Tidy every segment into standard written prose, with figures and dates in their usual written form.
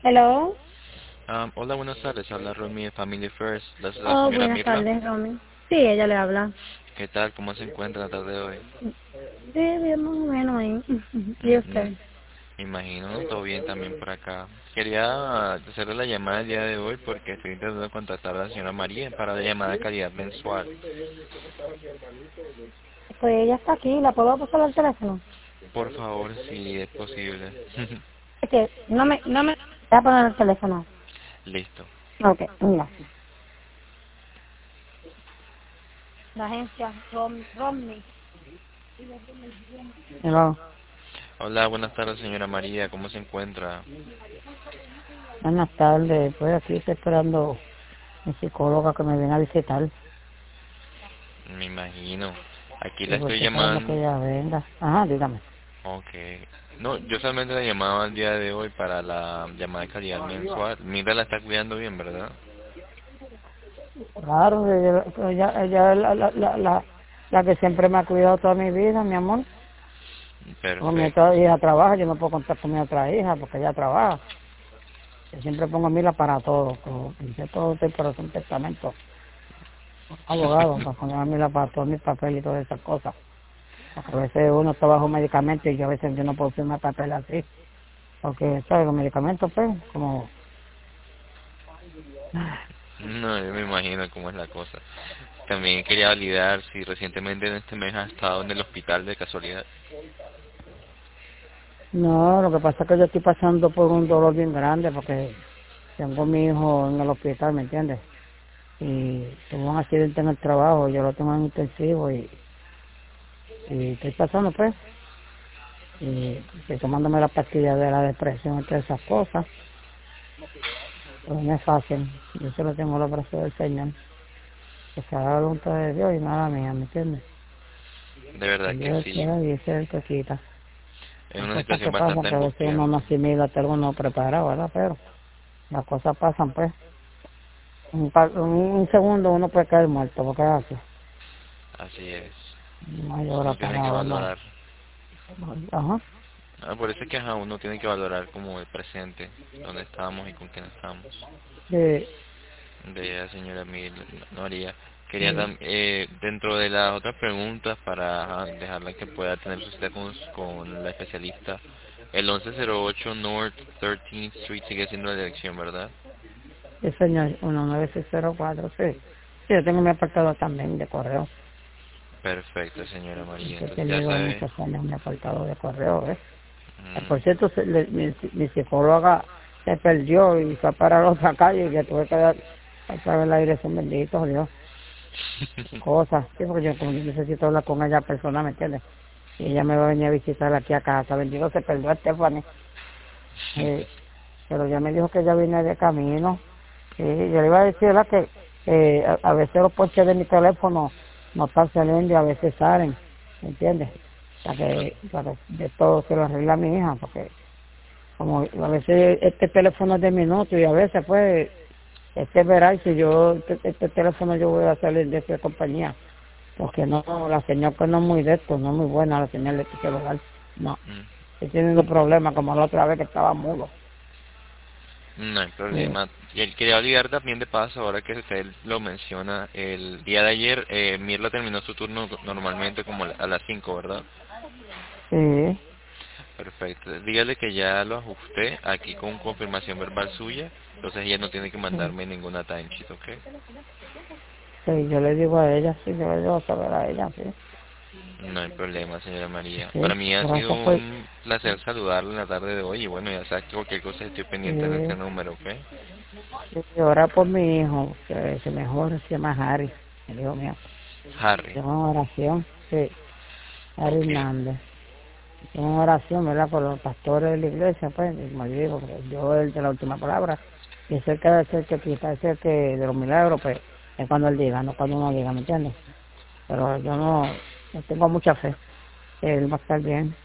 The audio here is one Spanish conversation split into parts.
Hello. Hola, buenas tardes. Habla Romy de Family First. La Oh, señora buenas Mirla. tardes, Romy. Sí, ella le habla. ¿Qué tal? ¿Cómo se encuentra la tarde de hoy? Sí, bien, más o menos ahí. ¿Y Mm, usted? Me imagino, ¿no? Todo bien también por acá. Quería hacerle la llamada el día de hoy porque estoy intentando contactar a la señora María para la llamada de calidad mensual. Pues ella está aquí, ¿la puedo pasar al teléfono? Por favor, si es posible. Es que no me voy a poner el teléfono. Listo. Ok, mira. La agencia Romney. Hello. Hola, buenas tardes, señora María. ¿Cómo se encuentra? Buenas tardes. Pues aquí estoy esperando mi psicóloga que me venga a visitar. Me imagino. Aquí Sí, la pues estoy estoy esperando que llamando. ella venga. Ajá, dígame. Ok. No, yo solamente la llamaba el día de hoy para la llamada de calidad mensual. Mira, la está cuidando bien, ¿verdad? Claro, ella es la que siempre me ha cuidado toda mi vida, mi amor. Como mi otra Perfecto. hija trabaja, yo no puedo contar con mi otra hija porque ella trabaja. Yo siempre pongo a Mila para todo, como hice todo este pero es un testamento, abogado, para poner a Mila para todos mis papeles y todas esas cosas. Porque a veces uno está bajo medicamento y yo a veces yo no puedo firmar papel así, porque ¿sabes? Los medicamentos pues, como, No, yo me imagino cómo es la cosa. También quería validar si recientemente en este mes ha estado en el hospital de casualidad. no, lo que pasa es que yo estoy pasando por un dolor bien grande porque tengo a mi hijo en el hospital, ¿me entiendes? Y tuvo un accidente en el trabajo, yo lo tengo en intensivo y estoy pasando pues, y estoy tomándome la pastilla de la depresión y todas esas cosas, pero no es fácil, yo solo tengo los brazos del Señor, que se haga la voluntad de Dios y nada mía, ¿me entiendes? De verdad Que que Dios sí. quiera y ese es el que quita. Es Las una cosas situación que pasan, bastante que a veces uno no angustiante. asimila, hasta uno no prepara, ¿verdad? Pero las cosas pasan pues, en un segundo uno puede caer muerto, porque es así, Así es. no hay hora Uno tiene que para uno, valorar. ajá, Por eso es que uno tiene que valorar como el presente, dónde estamos y con quién estamos. sí, De la señora Mil María. Quería sí. dentro de las otras preguntas para dejarla que pueda tener su cita con la especialista. El 1108 North 13th Street sigue siendo la dirección, ¿verdad? Sí, señor, 19604, sí. Sí, yo tengo mi apartado también de correo. Perfecto, señora María. He Entonces ya tenido sabe. muchos años mi apartado de correo, ¿eh? Por mm, cierto, mi psicóloga se perdió y fue para la otra calle y que tuve que dar otra vez la dirección, bendito Dios. Qué cosas, sí, porque yo, como yo necesito hablar con ella personal, ¿me entiendes? Y ella me va a venir a visitar aquí a casa. Bendito se perdió Stephanie. Eh, pero ya me dijo que ella viene de camino. Sí, yo le iba a decir ¿verdad? Que a veces los ponches de mi teléfono no están saliendo y a veces salen, ¿me entiendes? Para que de todo se lo arregla mi hija, porque como a veces este teléfono es de minuto y a veces pues este verá y si yo este teléfono yo voy a salir de esa compañía, porque no, la señal que no es muy de esto, no es muy buena la señal de este celular, no, mm, estoy teniendo problemas como la otra vez que estaba mudo. No hay Sí, problema. Y él quería olvidar también de paso, ahora que usted lo menciona, el día de ayer Mirla terminó su turno normalmente como a las 5, ¿verdad? sí. Perfecto. Dígale que ya lo ajusté aquí con confirmación verbal suya, entonces ella no tiene que Sí. mandarme ninguna timesheet, ¿ok? Sí, yo le digo a ella, sí, yo le digo saber a ella, sí. No hay problema, señora María. Para Sí, mí ha sido gracias por... un placer saludarla en la tarde de hoy y bueno, ya sabes que cualquier cosa estoy pendiente en este Sí, número, ¿ok? sí, orar por mi hijo, que se mejore, se llama Harry, el hijo mío. Harry. Tengo una oración, sí, Harry Ok. Hernández. Tengo una oración, ¿verdad? Por los pastores de la iglesia, pues, y como yo digo, porque yo el de la última palabra, y es el que es el que quita, es el que de los milagros, pues, es cuando él diga, no cuando uno diga, ¿me entiendes? Pero yo no tengo mucha fe, que él va a estar bien.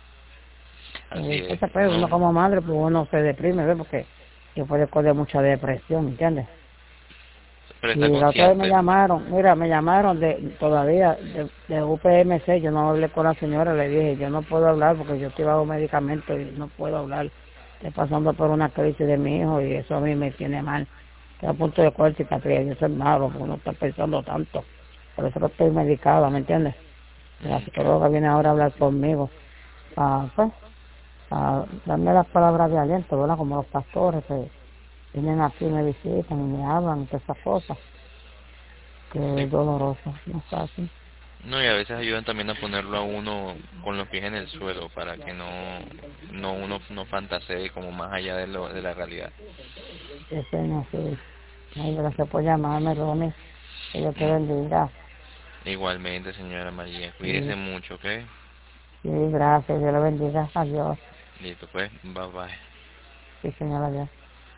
Así es. Entonces, pues, uno No, como madre, pues uno se deprime, ¿ves? Porque yo puedo coger mucha depresión, ¿me entiendes? pero Y está la otra vez me consciente. llamaron, mira, me llamaron todavía de UPMC, yo no hablé con la señora, le dije, yo no puedo hablar porque yo estoy bajo medicamento y no puedo hablar. Estoy pasando por una crisis de mi hijo y eso a mí me tiene mal. Estoy a punto de coger cicatriz y eso es malo porque uno está pensando tanto. Por eso que estoy medicada, ¿me entiendes? La Okay. psicóloga viene ahora a hablar conmigo pues, a darme las palabras de aliento, ¿verdad? Como los pastores que vienen aquí, me visitan y me hablan de esas cosas, que Sí. es doloroso, no es fácil. No, y a veces ayudan también a ponerlo a uno con los pies en el suelo para que no uno no fantasee como más allá de la realidad. Ese no sé. Ay, gracias por llamarme, Romy. Que Dios te Mm, bendiga. Igualmente, señora María, cuídese Sí, mucho, ¿ok? sí, gracias. Dios le bendiga. Adiós. Listo, pues, bye bye. Sí, señora, adiós.